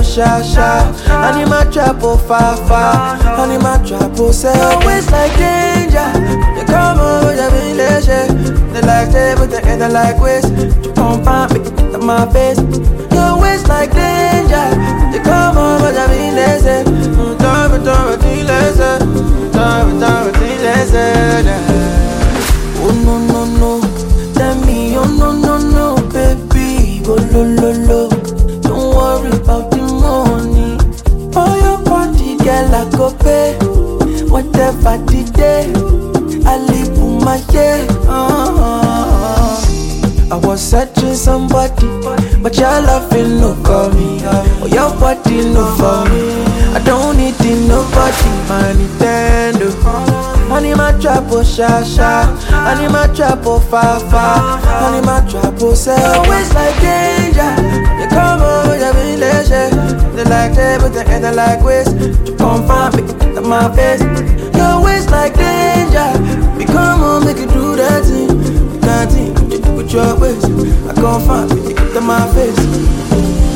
sha sha. I need my trap oh fa fa. I need my trap oh say. Your waist like danger. They come over the village. They like they but they ain't like waist. You come find me to my face. Your waist like danger. They come over the village. Oh no no no. Tell me oh no no no baby. Go lo lo lo. Don't worry about the money. For your body, girl, I go pay. Whatever the day, I live for my day. I was searching somebody, but your love will no call me. Oh, your body no for me. I don't need nobody, my Nintendo. I need my trap oh sha sha. I need my trap oh fa fa. I need my trap oh say. Always like danger. They come over the village. They like they but they ain't like waste. You come find me to my face. Your waist like danger. We come on make you do that thing. You can't think with your waist. I come find me to my face.